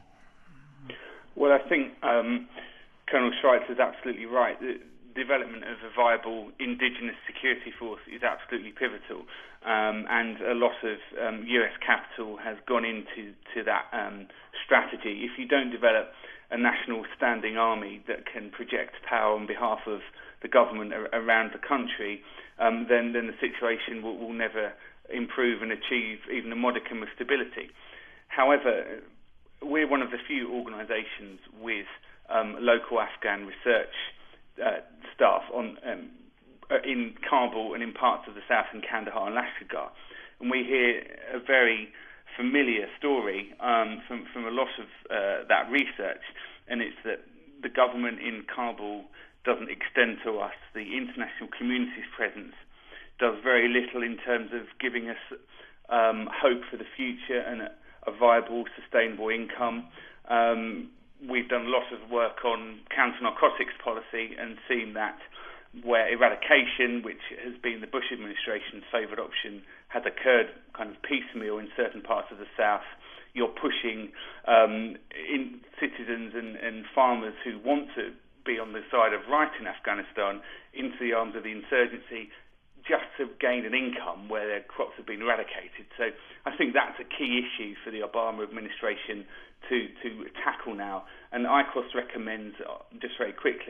S10: Well, I think um, Colonel Schweitzer is absolutely right. The development of a viable indigenous security force is absolutely pivotal, um, and a lot of um, U S capital has gone into to that um, strategy. If you don't develop a national standing army that can project power on behalf of the government ar- around the country, um, then, then the situation will, will never improve and achieve even a modicum of stability. However, we're one of the few organisations with um, local Afghan research uh, staff on um, in Kabul and in parts of the south in Kandahar and Lashkar, and we hear a very familiar story um, from, from a lot of uh, that research, and it's that the government in Kabul doesn't extend to us. The international community's presence does very little in terms of giving us um, hope for the future and a, a viable, sustainable income. Um, we've done a lot of work on counter-narcotics policy and seen that where eradication, which has been the Bush administration's favoured option, has occurred kind of piecemeal in certain parts of the south, you're pushing um, in citizens and, and farmers who want to be on the side of right in Afghanistan into the arms of the insurgency just to gain an income where their crops have been eradicated. So I think that's a key issue for the Obama administration to, to tackle now. And I C O S recommends, just very quickly,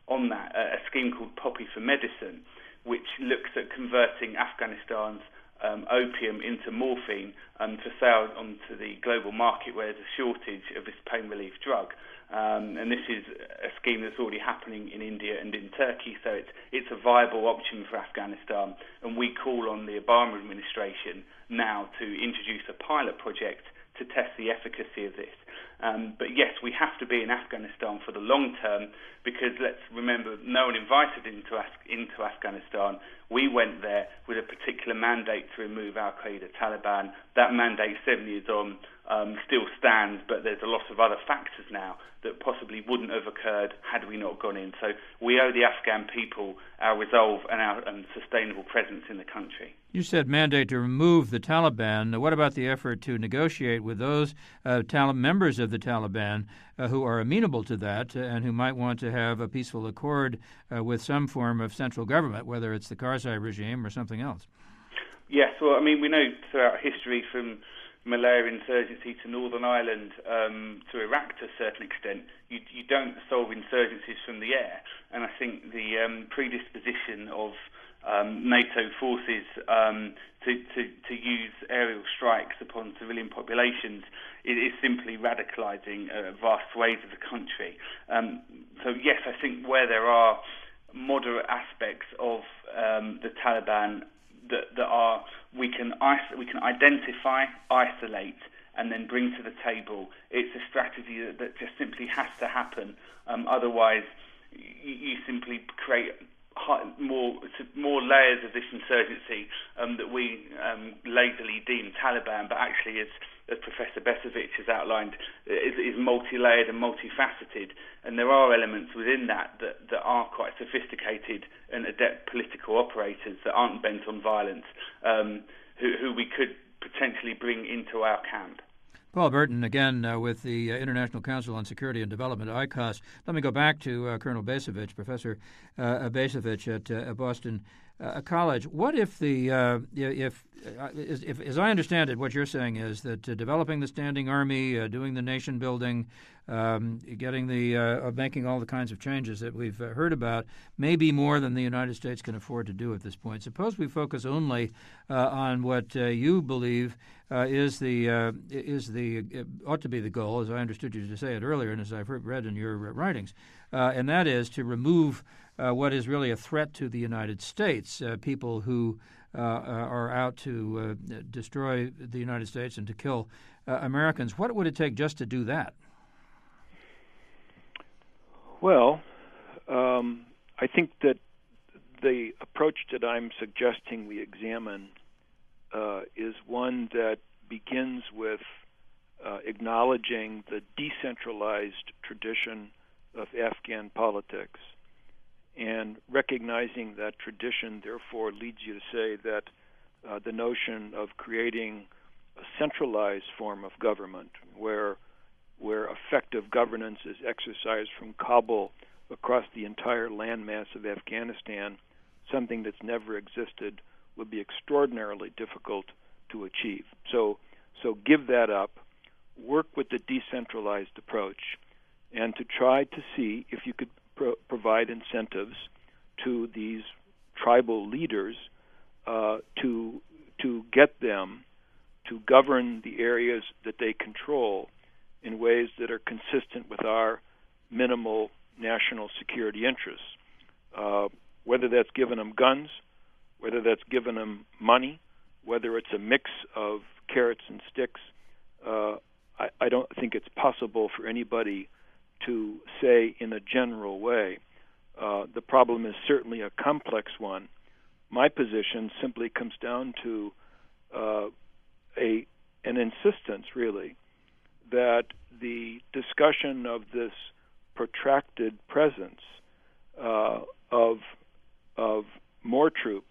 S10: on that, a scheme called Poppy for Medicine, which looks at converting Afghanistan's um, opium into morphine um, to sell onto the global market where there's a shortage of this pain relief drug. Um, and this is a scheme that's already happening in India and in Turkey, so it's, it's a viable option for Afghanistan. And we call on the Obama administration now to introduce a pilot project to test the efficacy of this. Um, but yes, we have to be in Afghanistan for the long term, because let's remember, no one invited into, Af- into Afghanistan. We went there with a particular mandate to remove Al-Qaeda, Taliban. That mandate, seven years on, um, still stands, but there's a lot of other factors now that possibly wouldn't have occurred had we not gone in. So we owe the Afghan people our resolve and our um, sustainable presence in the country.
S2: You said mandate to remove the Taliban. What about the effort to negotiate with those uh, Tal- members of the Taliban uh, who are amenable to that uh, and who might want to have a peaceful accord uh, with some form of central government, whether it's the Karzai regime or something else?
S10: Yes, well, I mean, we know throughout history, from Malaya insurgency to Northern Ireland um, to Iraq to a certain extent, you, you don't solve insurgencies from the air. And I think the um, predisposition of um, NATO forces um, to, to, to use aerial strikes upon civilian populations is, is simply radicalising uh, vast swathes of the country. Um, so yes, I think where there are moderate aspects of um, the Taliban that, that are we can is- we can identify, isolate, and then bring to the table. It's a strategy that, that just simply has to happen. Um, otherwise, you, you simply create high, more more layers of this insurgency um, that we um, lazily deem Taliban, but actually, as, as Professor Besovich has outlined, is, is multi-layered and multifaceted. And there are elements within that, that that are quite sophisticated and adept political operators that aren't bent on violence, um, who, who we could potentially bring into our camp.
S2: Paul Burton, again, uh, with the uh, International Council on Security and Development, I C O S. Let me go back to uh, Colonel Besovich, Professor uh, Besovich at uh, Boston uh, College. What if the, uh, if, uh, if, as I understand it, what you're saying is that uh, developing the standing army, uh, doing the nation building, um, getting the, uh, making all the kinds of changes that we've uh, heard about may be more than the United States can afford to do at this point. Suppose we focus only uh, on what uh, you believe uh, is the uh, is the uh, ought to be the goal, as I understood you to say it earlier, and as I've heard, read in your writings, uh, and that is to remove uh, what is really a threat to the United States, uh, people who uh, are out to uh, destroy the United States and to kill uh, Americans. What would it take just to do that?
S9: Well, um, I think that the approach that I'm suggesting we examine uh, is one that begins with uh, acknowledging the decentralized tradition of Afghan politics and recognizing that tradition, therefore, leads you to say that uh, the notion of creating a centralized form of government where where effective governance is exercised from Kabul across the entire landmass of Afghanistan, something that's never existed, would be extraordinarily difficult to achieve. So, so give that up, work with the decentralized approach, and to try to see if you could pro- provide incentives to these tribal leaders uh, to to get them to govern the areas that they control in ways that are consistent with our minimal national security interests. Uh, whether that's giving them guns, whether that's giving them money, whether it's a mix of carrots and sticks, uh, I, I don't think it's possible for anybody to say in a general way. Uh, the problem is certainly a complex one. My position simply comes down to uh, a an insistence, really, that the discussion of this protracted presence uh, of of more troops,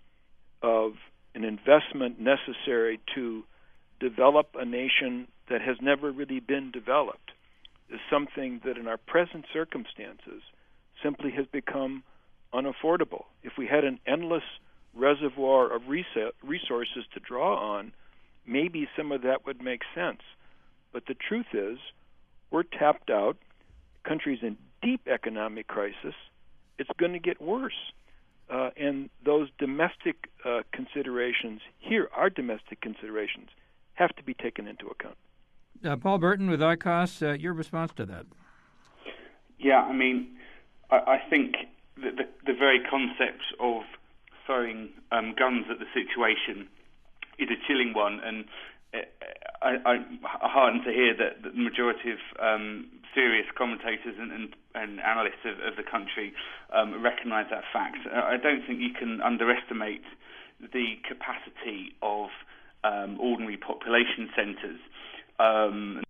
S9: of an investment necessary to develop a nation that has never really been developed, is something that in our present circumstances simply has become unaffordable. If we had an endless reservoir of resources to draw on, maybe some of that would make sense. But the truth is, we're tapped out. The country's in deep economic crisis, it's going to get worse. Uh, and those domestic uh, considerations here, our domestic considerations, have to be taken into account.
S2: Uh, Paul Burton with I C O S, uh, your response to that?
S10: Yeah, I mean, I, I think that the, the very concept of throwing um, guns at the situation is a chilling one, and I, I'm heartened to hear that the majority of um, serious commentators and, and, and analysts of, of the country um, recognise that fact. I don't think you can underestimate the capacity of um, ordinary population centres. Um,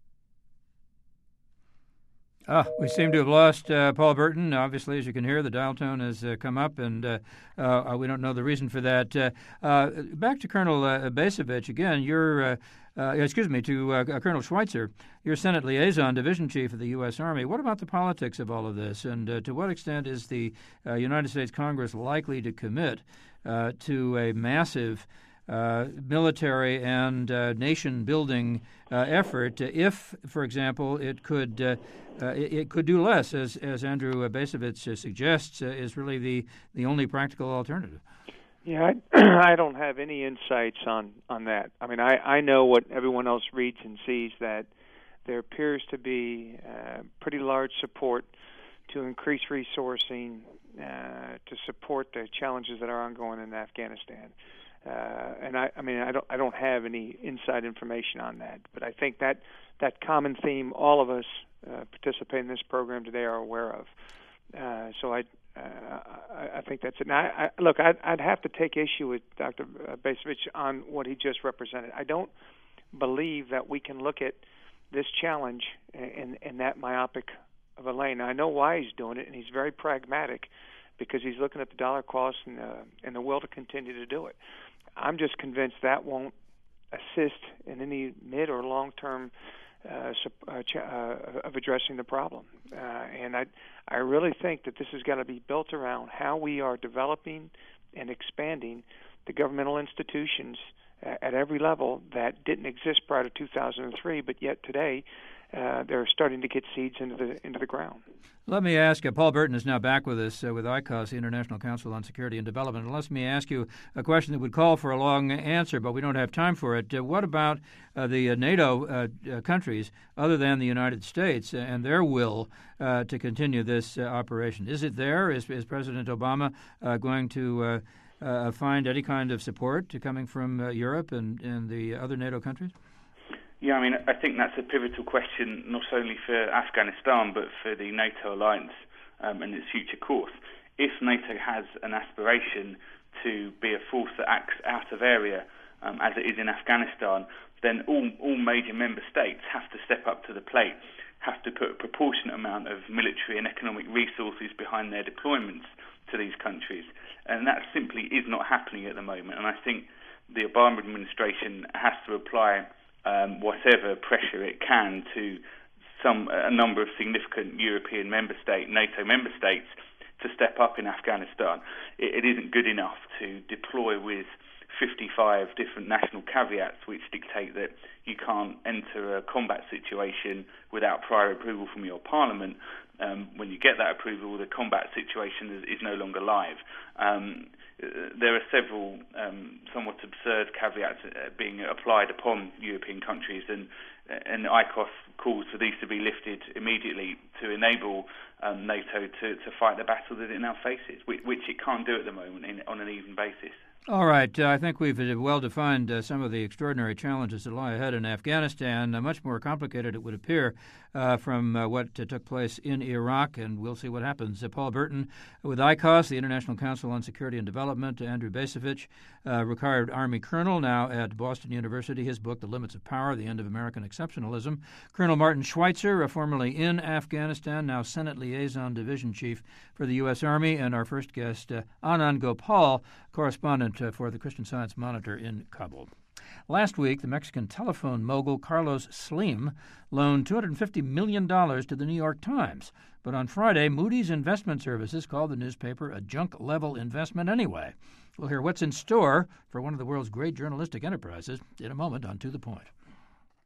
S2: Ah, we seem to have lost uh, Paul Burton. Obviously, as you can hear, the dial tone has uh, come up, and uh, uh, we don't know the reason for that. Uh, uh, back to Colonel uh, Bacevich again. You're, uh, uh, excuse me, to uh, Colonel Schweitzer. You're Senate Liaison Division Chief of the U S. Army. What about the politics of all of this, and uh, to what extent is the uh, United States Congress likely to commit uh, to a massive Uh, military and uh, nation-building uh, effort, if, for example, it could uh, uh, it, it could do less, as as Andrew Bacevich uh, suggests, uh, is really the, the only practical alternative.
S8: Yeah, I, I don't have any insights on, on that. I mean, I, I know what everyone else reads and sees, that there appears to be uh, pretty large support to increase resourcing uh, to support the challenges that are ongoing in Afghanistan. Uh, and I, I mean, I don't, I don't have any inside information on that, but I think that that common theme, all of us uh, participating in this program today are aware of. Uh, so I, uh, I, I think that's it. Now, I, I, look, I'd, I'd have to take issue with Doctor Bacevich on what he just represented. I don't believe that we can look at this challenge in, in that myopic of a lane. Now, I know why he's doing it, and he's very pragmatic, because he's looking at the dollar cost and, uh, and the will to continue to do it. I'm just convinced that won't assist in any mid or long-term uh, uh, ch- uh, of addressing the problem. Uh, and I, I really think that this has got to be built around how we are developing and expanding the governmental institutions uh, at every level that didn't exist prior to two thousand three, but yet today uh, they're starting to get seeds into the into the ground.
S2: Let me ask, uh, Paul Burton is now back with us uh, with I C O S, the International Council on Security and Development. And let me ask you a question that would call for a long answer, but we don't have time for it. Uh, what about uh, the uh, NATO uh, uh, countries, other than the United States, uh, and their will uh, to continue this uh, operation? Is it there? Is, is President Obama uh, going to uh, uh, find any kind of support coming from uh, Europe and, and the other NATO countries?
S10: Yeah, I mean, I think that's a pivotal question, not only for Afghanistan, but for the NATO alliance um, and its future course. If NATO has an aspiration to be a force that acts out of area, um, as it is in Afghanistan, then all, all major member states have to step up to the plate, have to put a proportionate amount of military and economic resources behind their deployments to these countries. And that simply is not happening at the moment. And I think the Obama administration has to apply Um, whatever pressure it can to some a number of significant European member state, NATO member states, to step up in Afghanistan. It, it isn't good enough to deploy with fifty-five different national caveats which dictate that you can't enter a combat situation without prior approval from your parliament. Um, when you get that approval, the combat situation is, is no longer live. Um, There are several um, somewhat absurd caveats uh, being applied upon European countries, and and I C O S calls for these to be lifted immediately to enable um, NATO to, to fight the battle that it now faces, which, which it can't do at the moment in, on an even basis.
S2: All right. Uh, I think we've uh, well defined uh, some of the extraordinary challenges that lie ahead in Afghanistan, uh, much more complicated, it would appear, uh, from uh, what uh, took place in Iraq, and we'll see what happens. Uh, Paul Burton with I C O S, the International Council on Security and Development, uh, Andrew Bacevich, uh, retired Army colonel, now at Boston University, his book, The Limits of Power, The End of American Exceptionalism. Colonel Martin Schweitzer, uh, formerly in Afghanistan, now Senate Liaison Division Chief for the U S. Army, and our first guest, uh, Anand Gopal, correspondent uh, for the Christian Science Monitor in Kabul. Last week, the Mexican telephone mogul Carlos Slim loaned two hundred fifty million dollars to the New York Times. But on Friday, Moody's Investment Services called the newspaper a junk-level investment anyway. We'll hear what's in store for one of the world's great journalistic enterprises in a moment on To the Point.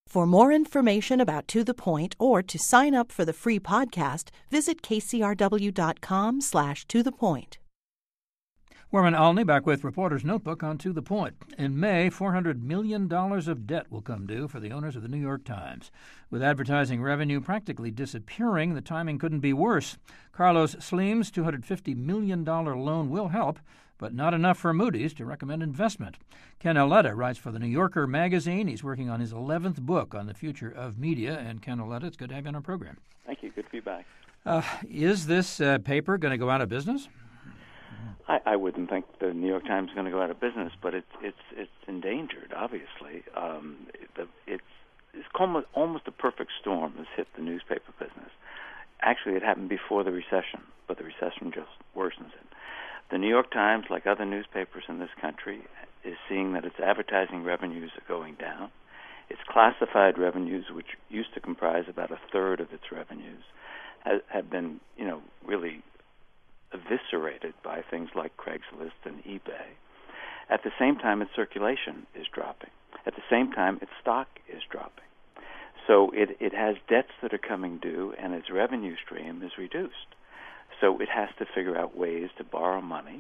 S1: For more information about To The Point or to sign up for the free podcast, visit kcrw.com slash to the point.
S2: Werman Alney back with Reporter's Notebook on To The Point. In May, four hundred million dollars of debt will come due for the owners of the New York Times. With advertising revenue practically disappearing, the timing couldn't be worse. Carlos Slim's two hundred fifty million dollars loan will help, but not enough for Moody's to recommend investment. Ken Auletta writes for the New Yorker magazine. He's working on his eleventh book on the future of media. And Ken Auletta, it's good to have you on our program.
S11: Thank you. Good to be back.
S2: Uh, is this uh, paper going to go out of business?
S11: I, I wouldn't think the New York Times is going to go out of business, but it's it's it's endangered. Obviously, um, it, it's it's almost almost a perfect storm has hit the newspaper business. Actually, it happened before the recession, but the recession just worsens it. The New York Times, like other newspapers in this country, is seeing that its advertising revenues are going down. Its classified revenues, which used to comprise about a third of its revenues, have, have been, you know, really eviscerated by things like Craigslist and eBay. At the same time, its circulation is dropping. At the same time, its stock is dropping. So it, it has debts that are coming due, and its revenue stream is reduced. So it has to figure out ways to borrow money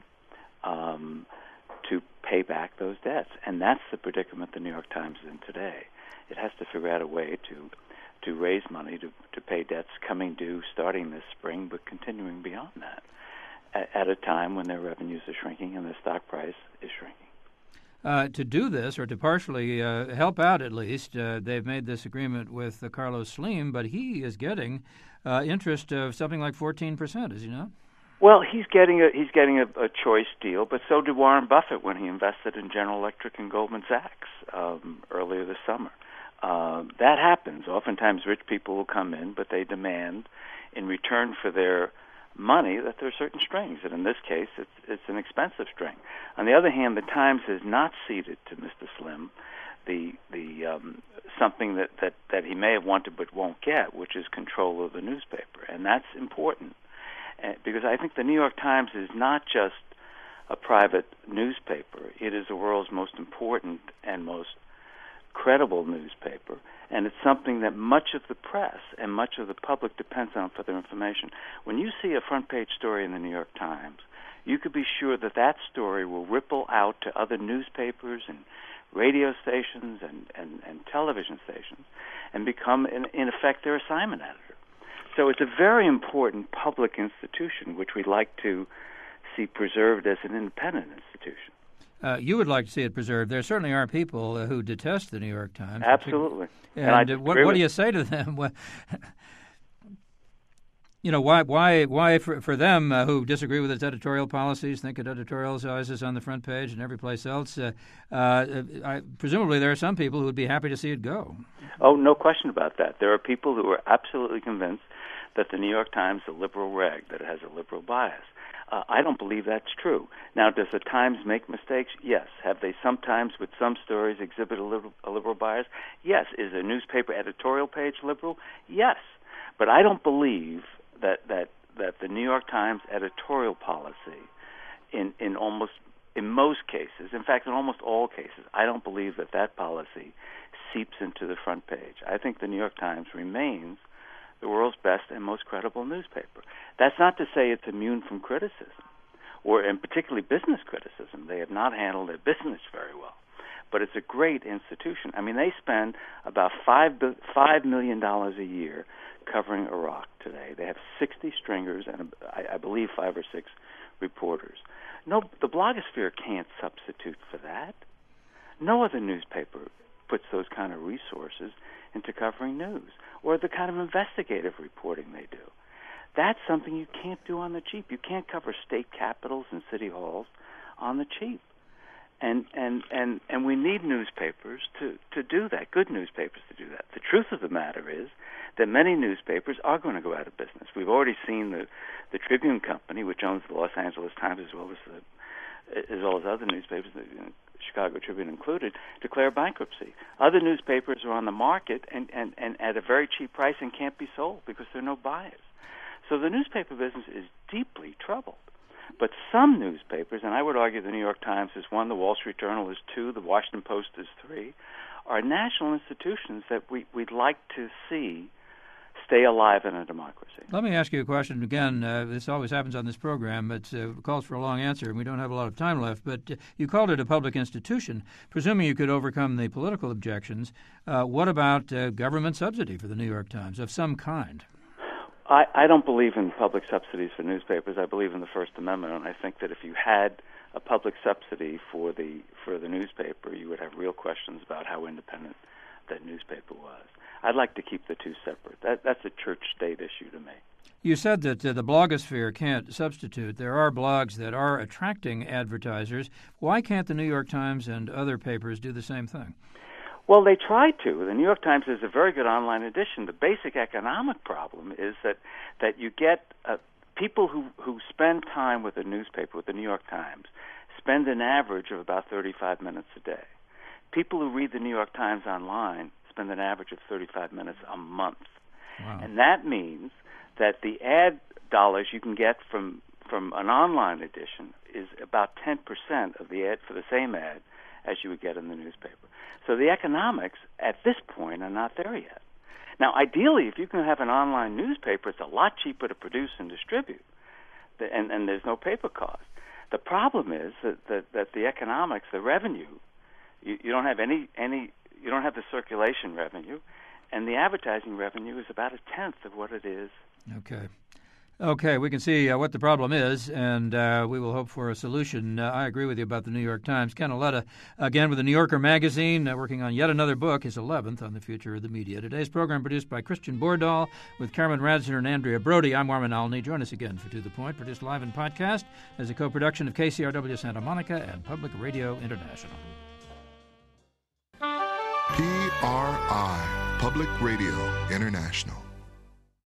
S11: um, to pay back those debts. And that's the predicament the New York Times is in today. It has to figure out a way to to raise money to, to pay debts coming due starting this spring, but continuing beyond that, at, at a time when their revenues are shrinking and their stock price is shrinking.
S2: Uh, to do this, or to partially uh, help out at least, uh, they've made this agreement with uh, Carlos Slim, but he is getting uh, interest of something like fourteen percent, is he not?
S11: Well, he's getting a he's getting a, a choice deal, but so did Warren Buffett when he invested in General Electric and Goldman Sachs um, earlier this summer. Uh, that happens. Oftentimes, rich people will come in, but they demand, in return for their money, that there are certain strings, and in this case, it's it's an expensive string. On the other hand, the Times has not ceded to Mister Slim the the um, something that, that, that he may have wanted but won't get, which is control of the newspaper, and that's important uh, because I think the New York Times is not just a private newspaper; it is the world's most important and most credible newspaper, and it's something that much of the press and much of the public depends on for their information. When you see a front page story in the New York Times, you could be sure that that story will ripple out to other newspapers and radio stations and, and, and television stations and become, in, in effect, their assignment editor. So it's a very important public institution, which we'd like to see preserved as an independent institution.
S2: Uh, you would like to see it preserved. There certainly are people uh, who detest the New York Times.
S11: Absolutely.
S2: And,
S11: and
S2: uh, what, what do you say to them? You know, why why, why for, for them uh, who disagree with its editorial policies, think it editorializes on the front page and every place else, uh, uh, I, presumably there are some people who would be happy to see it go.
S11: Oh, no question about that. There are people who are absolutely convinced that the New York Times is a liberal rag, that it has a liberal bias. Uh, I don't believe that's true. Now, does the Times make mistakes? Yes. Have they sometimes, with some stories, exhibit a liberal, a liberal bias? Yes. Is a newspaper editorial page liberal? Yes. But I don't believe that that, that the New York Times editorial policy, in, in almost in most cases, in fact, in almost all cases, I don't believe that that policy seeps into the front page. I think the New York Times remains the world's best and most credible newspaper. That's not to say it's immune from criticism, or and particularly business criticism. They have not handled their business very well. But it's a great institution. I mean, they spend about five five million dollars a year covering Iraq today. They have sixty stringers and I, I believe five or six reporters. No, the blogosphere can't substitute for that. No other newspaper puts those kind of resources into covering news, or the kind of investigative reporting they do. That's something you can't do on the cheap. You can't cover state capitals and city halls on the cheap. And and, and, and we need newspapers to, to do that, good newspapers to do that. The truth of the matter is that many newspapers are going to go out of business. We've already seen the, the Tribune Company, which owns the Los Angeles Times as well as the as well as other newspapers, the Chicago Tribune included, declare bankruptcy. Other newspapers are on the market and, and, and at a very cheap price and can't be sold because there are no buyers. So the newspaper business is deeply troubled. But some newspapers, and I would argue the New York Times is one, the Wall Street Journal is two, the Washington Post is three, are national institutions that we, we'd like to see stay alive in a democracy.
S2: Let me ask you a question again. Uh, this always happens on this program. It uh, calls for a long answer, and we don't have a lot of time left. But uh, you called it a public institution. Presuming you could overcome the political objections, uh, what about uh, government subsidy for the New York Times of some kind?
S11: I, I don't believe in public subsidies for newspapers. I believe in the First Amendment, and I think that if you had a public subsidy for the for the newspaper, you would have real questions about how independent that newspaper was. I'd like to keep the two separate. That, that's a church-state issue to me.
S2: You said that uh, the blogosphere can't substitute. There are blogs that are attracting advertisers. Why can't the New York Times and other papers do the same thing?
S11: Well, they try to. The New York Times is a very good online edition. The basic economic problem is that, that you get uh, people who, who spend time with a newspaper, with the New York Times, spend an average of about thirty-five minutes a day. People who read the New York Times online spend an average of thirty-five minutes a month.
S2: Wow.
S11: And that means that the ad dollars you can get from, from an online edition is about ten percent of the ad for the same ad as you would get in the newspaper. So the economics at this point are not there yet. Now, ideally, if you can have an online newspaper, it's a lot cheaper to produce and distribute, and, and there's no paper cost. The problem is that, that, that the economics, the revenue, you, you don't have any any you don't have the circulation revenue, and the advertising revenue is about a tenth of what it is.
S2: Okay. Okay, we can see uh, what the problem is, and uh, we will hope for a solution. Uh, I agree with you about the New York Times. Ken Auletta, again with the New Yorker magazine, uh, working on yet another book, his eleventh, on the future of the media. Today's program produced by Christian Bordahl with Carmen Radsner and Andrea Brody. I'm Warren Alney. Join us again for To The Point, produced live in podcast as a co-production of K C R W Santa Monica and Public Radio International.
S12: P R I, Public Radio International.